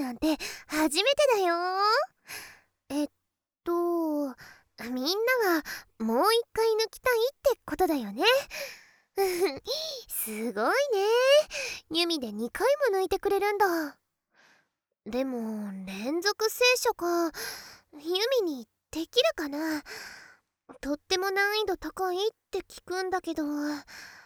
なんて初めてだよ。えっとみんなはもう一回抜きたいってことだよね。すごいね。弓で2回も抜いてくれるんだ。でも連続聖書か、弓にできるかな。とっても難易度高いって聞くんだけど。でも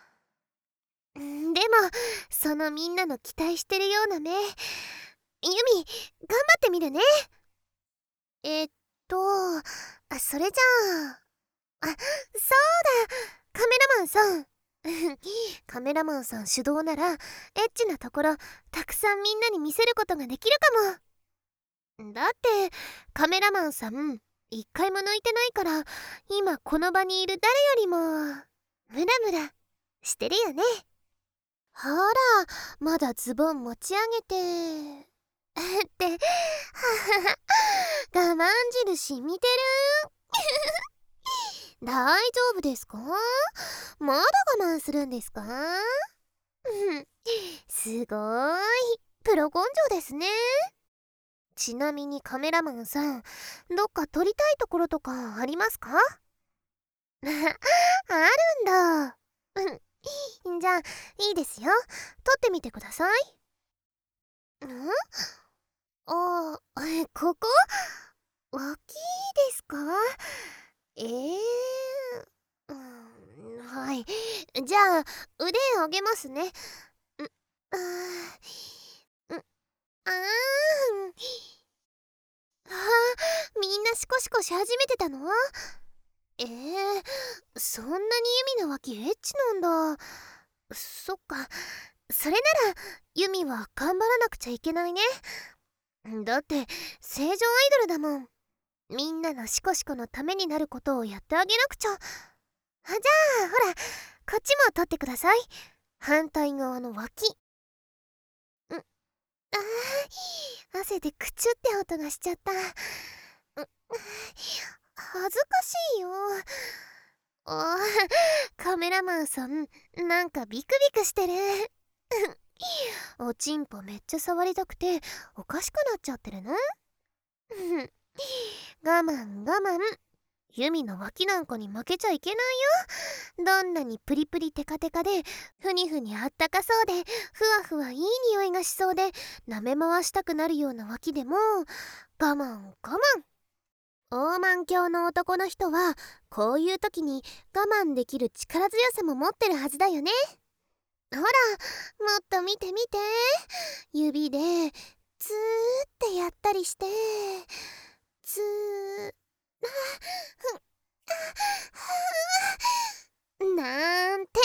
そのみんなの期待してるような目、弓頑張ってみるね。えっとそれじゃあ、そうだ、カメラマンさん。カメラマンさん主導ならエッチなところたくさんみんなに見せることができるかも。だってカメラマンさん一回も抜いてないから、今この場にいる誰よりもムラムラしてるよね。ほら、まだズボン持ち上げてって我慢印見てる。大丈夫ですか？まだ我慢するんですか？すごーい、プロ根性ですね。ちなみにカメラマンさん、どっか撮りたいところとかありますか？あるんだ。じゃあいいですよ、撮ってみてください。ここ脇ですか？えー、はい。じゃあ腕上げますね。あーんあみんなシコシコし始めてたの？そんなにユミの脇エッチなんだ。そっか、それならユミは頑張らなくちゃいけないね。だって正常アイドルだもん。みんなのシコシコのためになることをやってあげなくちゃ。じゃあほら、こっちも撮ってください。反対側の脇。汗でクチュって音がしちゃった。恥ずかしいよ。カメラマンさん、なんかビクビクしてる。おちんぽめっちゃ触りたくておかしくなっちゃってるの？我慢我慢。ユミの脇なんかに負けちゃいけないよ。どんなにプリプリテカテカでふにふにあったかそうでふわふわいい匂いがしそうで舐め回したくなるような脇でも我慢我慢。大満教の男の人はこういう時に我慢できる力強さも持ってるはずだよね。ほら、もっと見て見て。指でツーってやったりして、ツーなんて。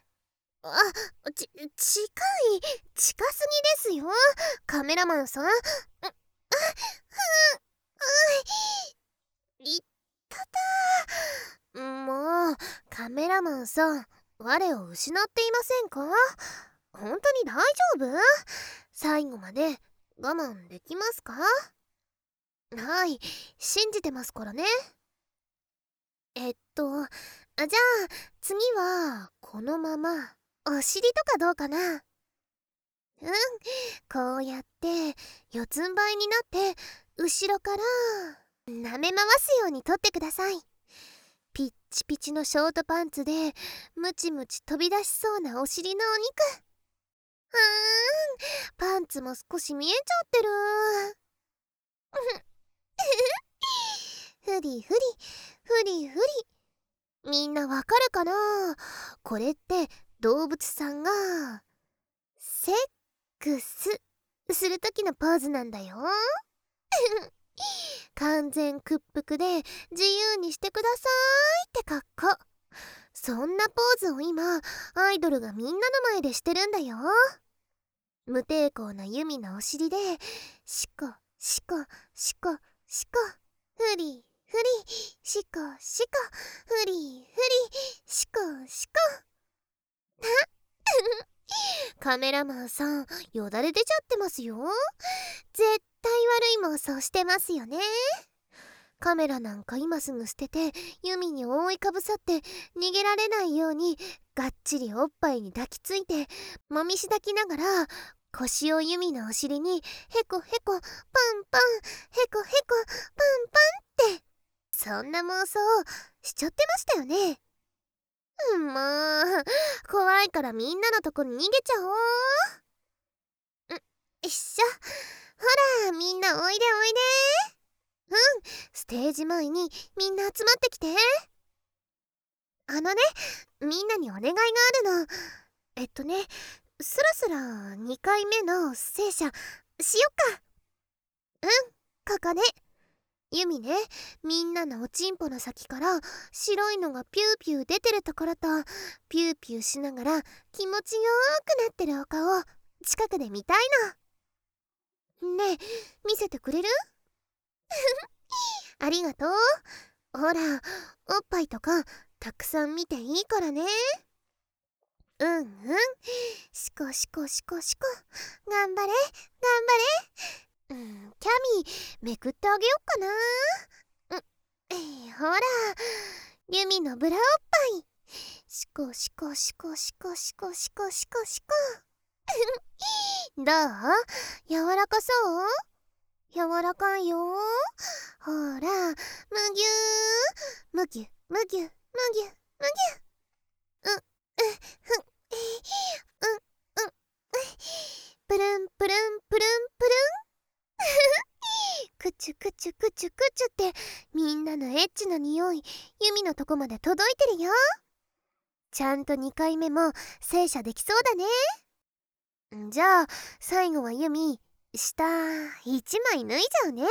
近すぎですよ、カメラマンさん。いったた。もうカメラマンさん、我を失っていませんか？本当に大丈夫？最後まで我慢できますか？はい、信じてますからね。じゃあ次はこのままお尻とかどうかな？こうやって四つん這いになって後ろから舐め回すように撮ってください。ピッチピチのショートパンツでムチムチ飛び出しそうなお尻のお肉。パンツも少し見えちゃってる。ふりふりふりふり。みんなわかるかな？これって動物さんがセックスする時のポーズなんだよ。完全屈服で自由にしてくださいって格好。そんなポーズを今アイドルがみんなの前でしてるんだよ。無抵抗なユミのお尻でシコシコシコシコ、フリフリシコシコ、フリフリシコシコ。カメラマンさん、よだれ出ちゃってますよ。絶対悪い妄想してますよね。カメラなんか今すぐ捨ててユミに覆いかぶさって逃げられないようにがっちりおっぱいに抱きついてもみし抱きながら腰をユミのお尻にヘコヘコパンパン、ヘコヘコパンパンって、そんな妄想しちゃってましたよね。もう怖いからみんなのとこに逃げちゃおう。よっしょ。ほらみんなおいでおいで。ステージ前にみんな集まってきて。みんなにお願いがあるの。そろそろ2回目の聖射しよっか。ここでユミね、みんなのおちんぽの先から白いのがピューピュー出てるところと、ピューピューしながら気持ちよーくなってるお顔近くで見たいの。ねえ、見せてくれる？ありがとう。ほら、おっぱいとかたくさん見ていいからね。シコシコシコシコ。頑張れ頑張れ。キャミめくってあげよっかな。ほら、ユミのブラおっぱい。シコシコシコシコシコシコシコシコ。どう？柔らかそう？柔らかいよ。ほら、むぎゅー、むぎゅむぎゅむぎゅむぎゅ。プルンプルンプルンプルン。クチュクチュクチュクチュってみんなのエッチな匂いユミのとこまで届いてるよ。ちゃんと2回目も聖射できそうだね。じゃあ最後はユミ下1枚脱いじゃうね。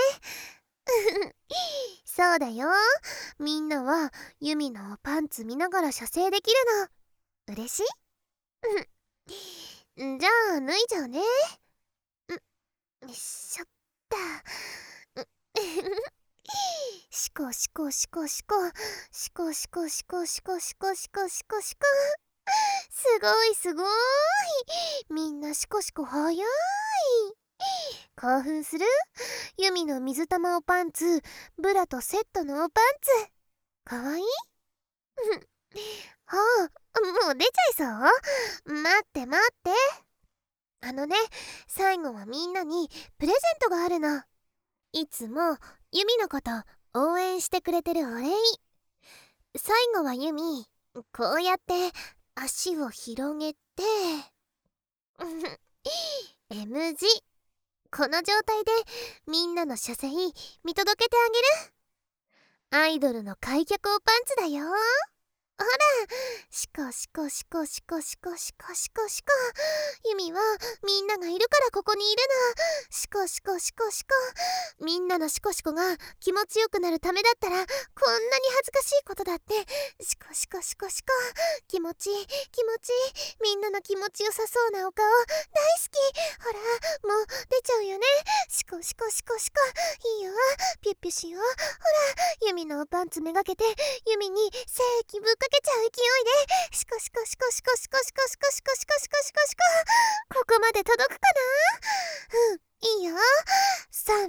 そうだよ。みんなはユミのパンツ見ながら射精できるの。嬉しい？じゃあ脱いじゃうね。よいしょっと。シコシコシコシコシコシコシコシコシコシコシコシコ。すごいすごい。みんなシコシコ早い。興奮する？ユミの水玉おパンツ、ブラとセットのおパンツ。かわいい？もう出ちゃいそう？待って待って。最後はみんなにプレゼントがあるの。いつもユミのこと応援してくれてるお礼。最後はユミ、こうやって足を広げてM 字。この状態でみんなの射精見届けてあげる。アイドルの開脚おパンツだよ。ほら、シコシコシコシコシコシコシコシコ。ユミはみんながいるからここにいるの。シコシコシコシコ。みんなのシコシコが気持ちよくなるためだったらこんなに恥ずかしいことだって。シコシコシコシコ。気持ちいい気持ちいい。みんなの気持ちよさそうなお顔大好き。ほら、もう出ちゃうよね。シコシコシコシコ。いいよ、ピュッピュしよう。ほら、ユミのパンツめがけてユミに精液ぶっかけちゃう勢いでシコシコシコシコシコシコシコシコシコシコシコシコ。ここまで届くかな？いいよ。3、2、1。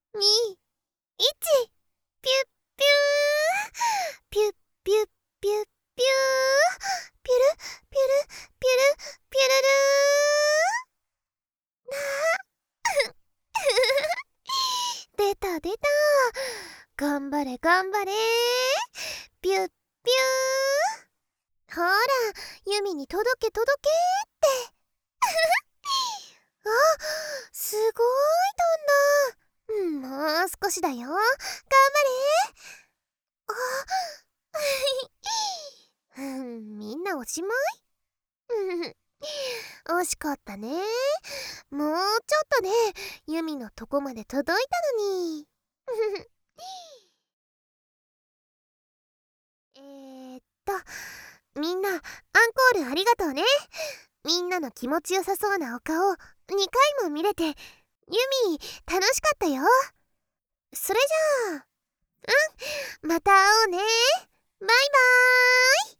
ピュッピュー。ピュッピュッピュッピュー。ピュルピュルピュルピュルルー。出た出た。頑張れ頑張れ。ピュッピュー。ほら、ユミに届け届けって。あ、すごい飛んだ。もう少しだよ。頑張れ。みんなおしまい？惜しかったね。もうちょっとでユミのとこまで届いたのに。みんなアンコールありがとうね。みんなの気持ちよさそうなお顔2回も見れてユミ楽しかったよ。それじゃあまた会おうね。バイバーイ。